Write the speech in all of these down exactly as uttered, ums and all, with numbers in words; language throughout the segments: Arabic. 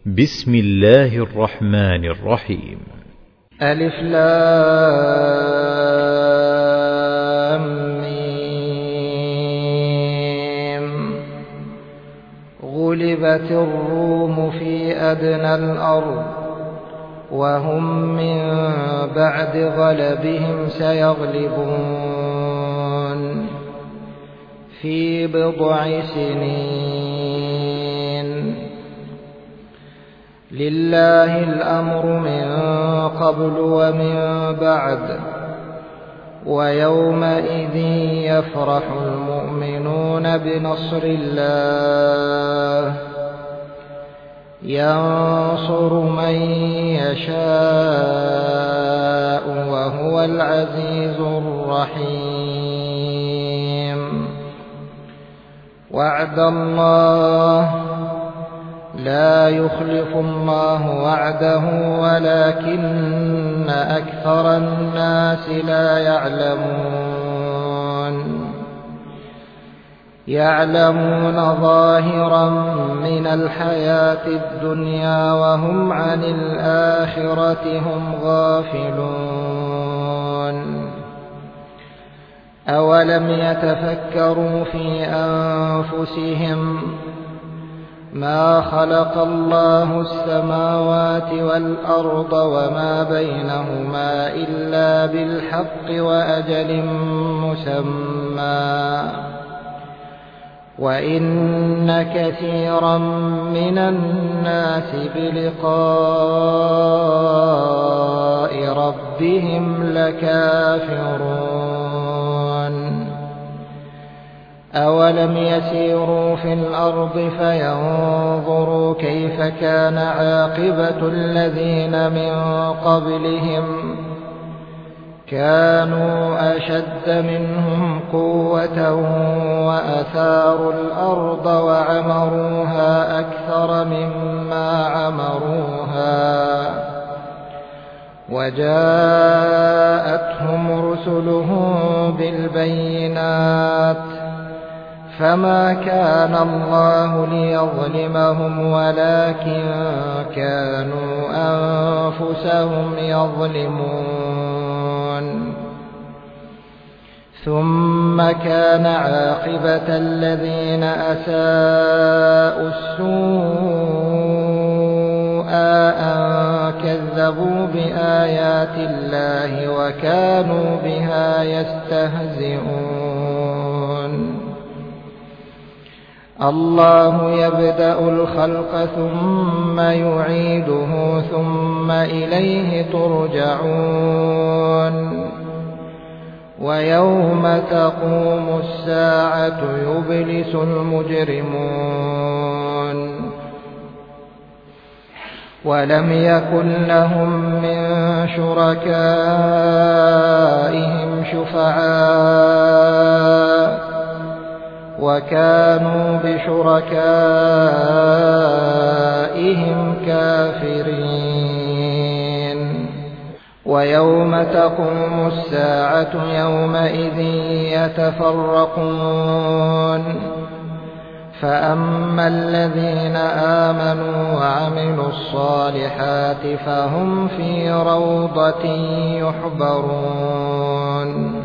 بسم الله الرحمن الرحيم. ألف لام ميم. غلبت الروم في أدنى الأرض وهم من بعد غلبهم سيغلبون في بضع سنين. لله الأمر من قبل ومن بعد ويومئذ يفرح المؤمنون بنصر الله ينصر من يشاء وهو العزيز الرحيم. وعد الله لا يخلف الله وعده ولكن أكثر الناس لا يعلمون. يعلمون ظاهرا من الحياة الدنيا وهم عن الآخرة هم غافلون. أولم يتفكروا في أنفسهم ما خلق الله السماوات والأرض وما بينهما إلا بالحق وأجل مسمى وإن كثيرا من الناس بلقاء ربهم لكافرون. أولم يسيروا في الأرض فينظروا كيف كان عاقبة الذين من قبلهم كانوا أشد منهم قوة وأثاروا الأرض وعمروها أكثر مما عمروها وجاءتهم رسلهم بالبينات فما كان الله ليظلمهم ولكن كانوا أنفسهم يظلمون. ثم كان عاقبة الذين أساءوا السوء أن كذبوا بآيات الله وكانوا بها يستهزئون. الله يبدأ الخلق ثم يعيده ثم إليه ترجعون. ويوم تقوم الساعة يبلس المجرمون ولم يكن لهم من شركائهم شفعاء وكانوا بشركائهم كافرين. ويوم تقوم الساعة يومئذ يتفرقون فأما الذين آمنوا وعملوا الصالحات فهم في روضة يحبرون.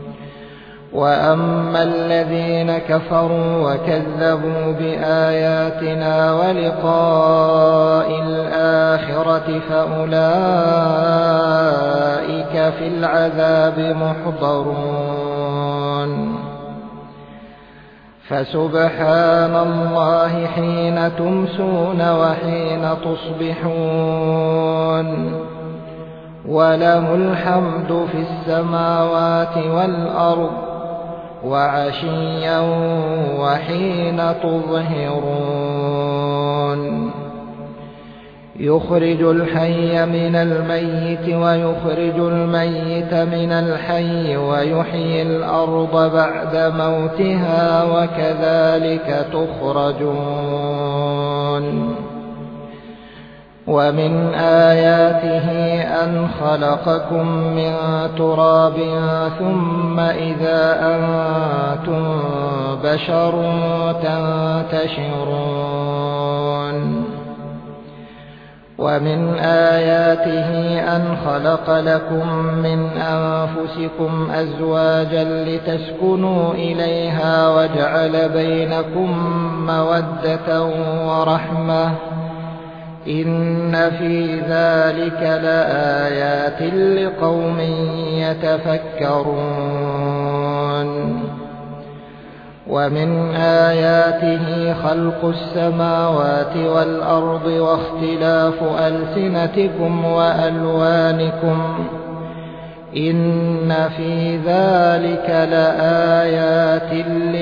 وأما الذين كفروا وكذبوا بآياتنا ولقاء الآخرة فأولئك في العذاب محضرون. فسبحان الله حين تمسون وحين تصبحون وله الحمد في السماوات والأرض وعشيا وحين تظهرون. يخرج الحي من الميت ويخرج الميت من الحي ويحيي الأرض بعد موتها وكذلك تخرجون. ومن آياته أن خلقكم من تراب ثم إذا أنتم بشر تنتشرون. ومن آياته أن خلق لكم من أنفسكم أزواجا لتسكنوا إليها وجعل بينكم مودة ورحمة إن في ذلك لآيات لقوم يتفكرون ومن آياته خلق السماوات والأرض واختلاف ألسنتكم وألوانكم إن في ذلك لآيات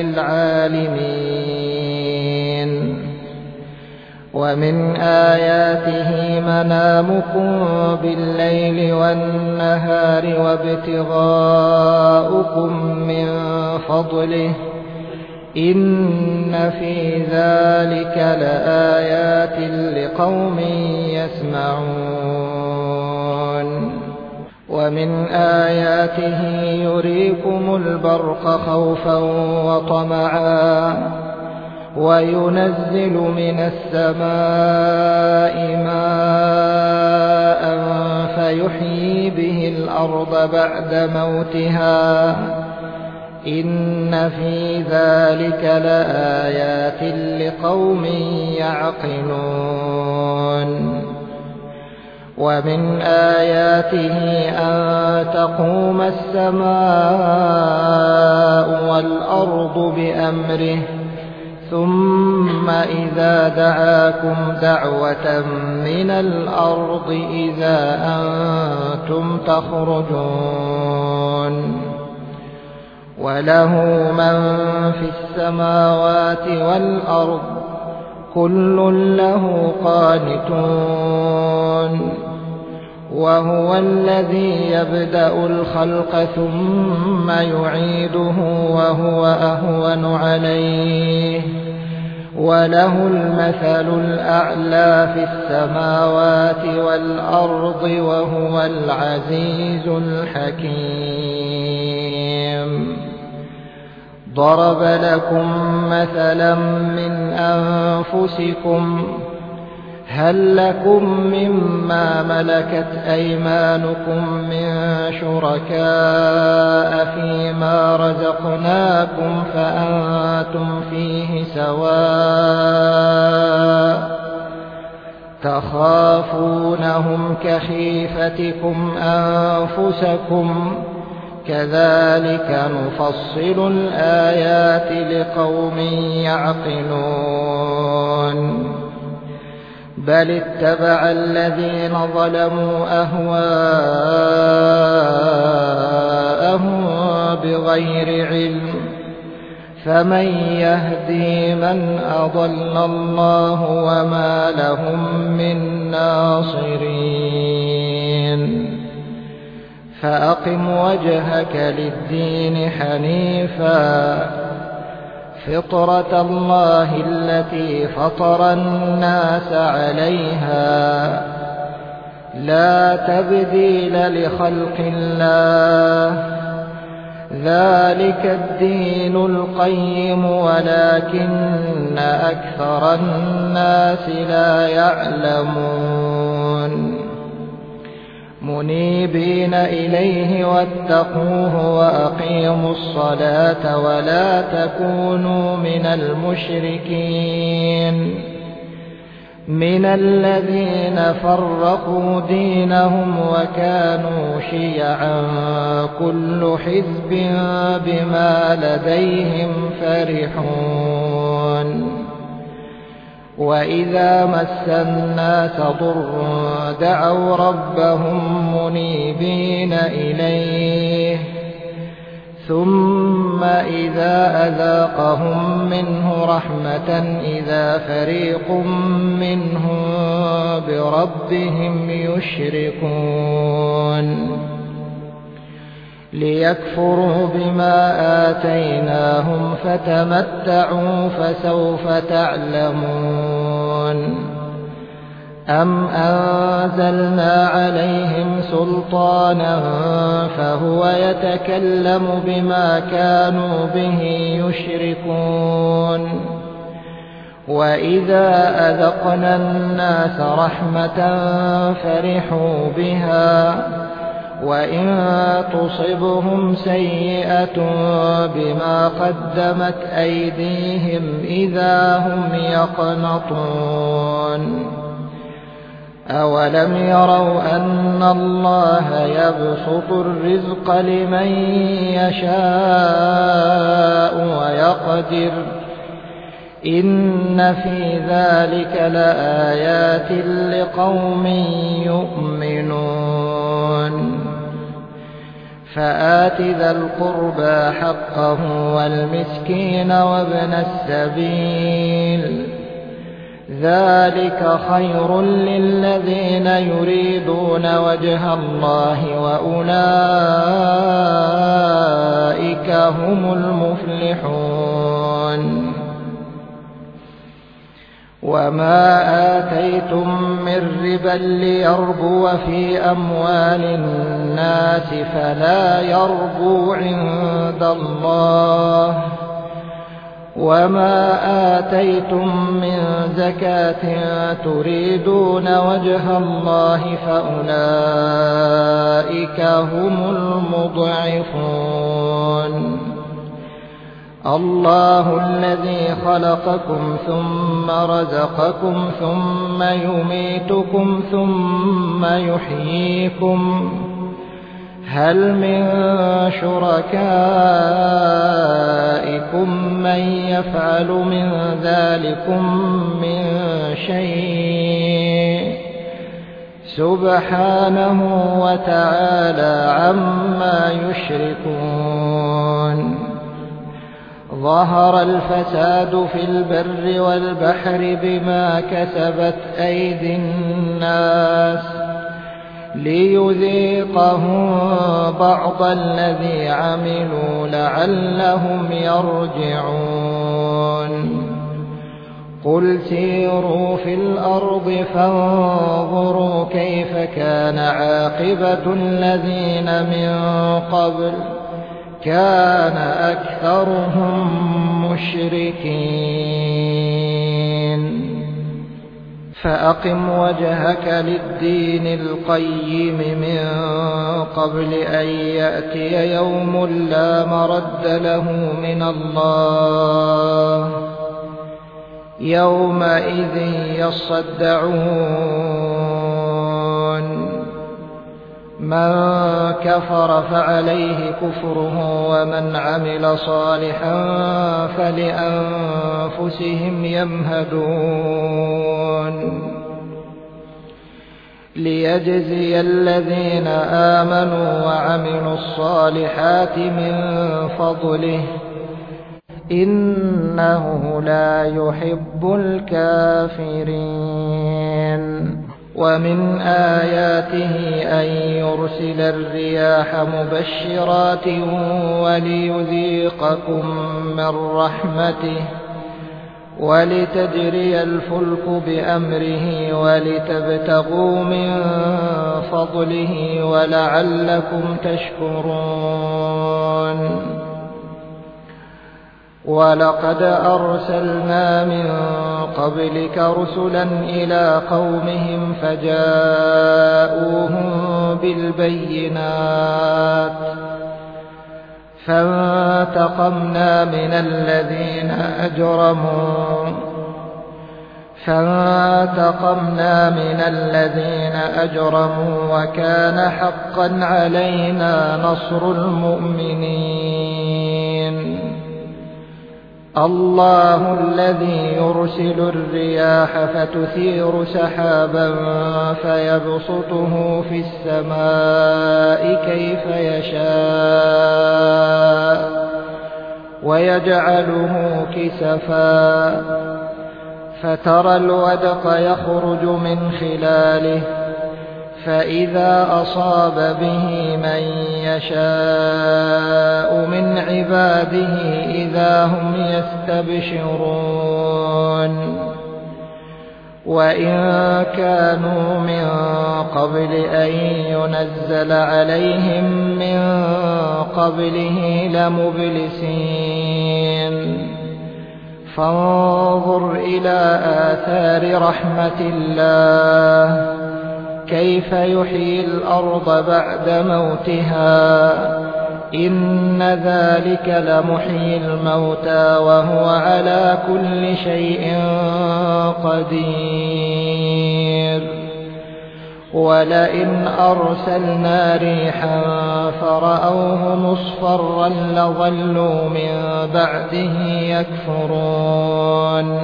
للعالمين ومن آياته منامكم بالليل والنهار وابتغاؤكم من فضله إن في ذلك لآيات لقوم يسمعون ومن آياته يريكم البرق خوفا وطمعا وينزل من السماء ماء فيحيي به الأرض بعد موتها إن في ذلك لآيات لقوم يعقلون ومن آياته أن تقوم السماء والأرض بأمره ثم إذا دعاكم دعوة من الأرض إذا أنتم تخرجون وله من في السماوات والأرض كل له قانتون وهو الذي يبدأ الخلق ثم يعيده وهو أهون عليه وله المثل الأعلى في السماوات والأرض وهو العزيز الحكيم ضرب لكم مثلا من أنفسكم هل لكم مما ملكت أيمانكم من شركاء فيما رزقناكم فأنتم فيه سواء تخافونهم كخيفتكم أنفسكم كذلك نفصل الآيات لقوم يعقلون بل اتبع الذين ظلموا أهواءهم بغير علم فمن يهدي من أضل الله وما لهم من ناصرين فأقم وجهك للدين حنيفا فطرة الله التي فطر الناس عليها لا تبديل لخلق الله ذلك الدين القيم ولكن أكثر الناس لا يعلمون منيبين إليه واتقوه وأقيموا الصلاة ولا تكونوا من المشركين من الذين فرقوا دينهم وكانوا شيعا كل حزب بما لديهم فرحون وإذا مس الناس ضر دعوا ربهم منيبين إليه ثم إذا أذاقهم منه رحمة إذا فريق منهم بربهم يشركون ليكفروا بما آتيناهم فتمتعوا فسوف تعلمون أم أنزلنا عليهم سلطانا فهو يتكلم بما كانوا به يشركون وإذا أذقنا الناس رحمة فرحوا بها وإن تصبهم سيئة بما قدمت أيديهم إذا هم يقنطون أولم يروا أن الله يبسط الرزق لمن يشاء ويقدر إن في ذلك لآيات لقوم يؤمنون فآت ذا القربى حقه والمسكين وابن السبيل ذلك خير للذين يريدون وجه الله وأولئك هم المفلحون وما آتيتم من ربا ليربو في أموال الناس فلا يربو عند الله وما آتيتم من زكاة تريدون وجه الله فأولئك هم المضعفون الله الذي خلقكم ثم رزقكم ثم يميتكم ثم يحييكم هل من شركائكم من يفعل من ذلكم من شيء سبحانه وتعالى عما يشركون ظهر الفساد في البر والبحر بما كسبت أيدي الناس ليذيقهم بعض الذي عملوا لعلهم يرجعون قل سيروا في الأرض فانظروا كيف كان عاقبة الذين من قبل كان أكثرهم مشركين فأقم وجهك للدين القيم من قبل أن يأتي يوم لا مرد له من الله يومئذ يصدعون من كفر فعليه كفره ومن عمل صالحا فلأنفسهم يمهدون ليجزي الذين آمنوا وعملوا الصالحات من فضله إنه لا يحب الكافرين ومن آياته أن يرسل الرياح مبشرات وليذيقكم من رحمته ولتجري الفلك بأمره ولتبتغوا من فضله ولعلكم تشكرون ولقد أرسلنا من قبلك رسلا إلى قومهم فجاءوهم بالبينات فانتقمنا من الذين أجرموا فانتقمنا من الذين أجرموا وكان حقا علينا نصر المؤمنين الله الذي يرسل الرياح فتثير سحابا فيبسطه في السماء كيف يشاء ويجعله كسفا فترى الودق يخرج من خلاله فإذا أصاب به من يشاء من عباده إذا هم يستبشرون وإن كانوا من قبل أن ينزل عليهم من قبله لمبلسين فانظر إلى آثار رحمة الله كيف يحيي الأرض بعد موتها إن ذلك لمحيي الموتى وهو على كل شيء قدير ولئن أرسلنا ريحا فرأوه مصفرا لظلوا من بعده يكفرون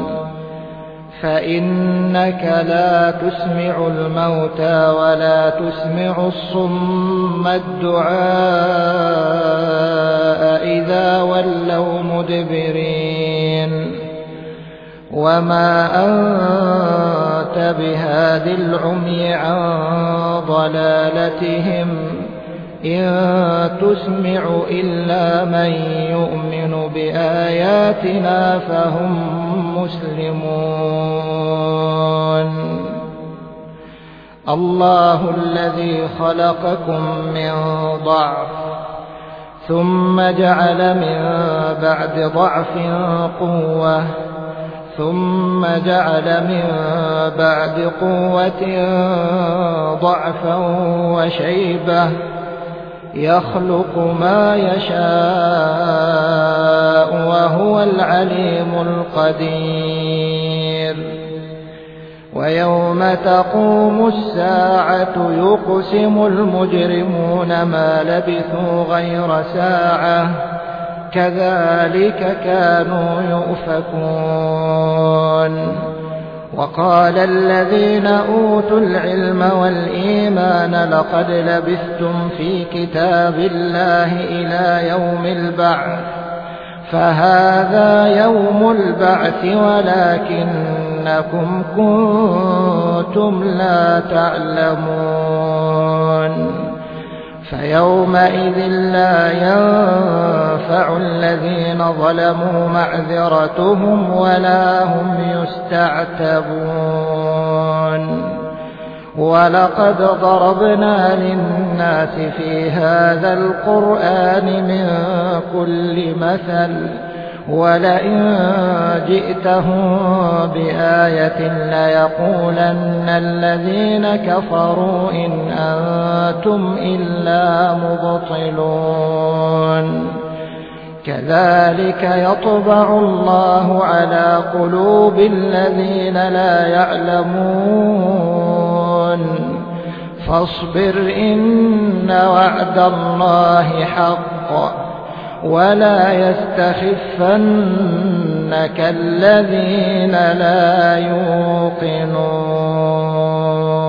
فإنك لا تسمع الموتى ولا تسمع الصم الدعاء إذا ولوا مدبرين وما أنت بهاد العمي عن ضلالتهم إن تسمع إلا من يؤمن بآياتنا فهم مسلمون الله الذي خلقكم من ضعف ثم جعل من بعد ضعف قوة ثم جعل من بعد قوة ضعفا وشيبة يخلق ما يشاء وهو العليم القدير ويوم تقوم الساعة يقسم المجرمون ما لبثوا غير ساعة كذلك كانوا يؤفكون وقال الذين أوتوا العلم والإيمان لقد لبثتم في كتاب الله إلى يوم البعث فهذا يوم البعث ولكنكم كنتم لا تعلمون فيومئذ لا ينفع الذين ظلموا معذرتهم ولا هم يستعتبون ولقد ضربنا للناس في هذا القرآن من كل مثل ولئن جئتهم بآية ليقولن الذين كفروا إن أنتم إلا مبطلون كذلك يطبع الله على قلوب الذين لا يعلمون فاصبر إن وعد الله حق ولا يستخفنك الذين لا يوقنون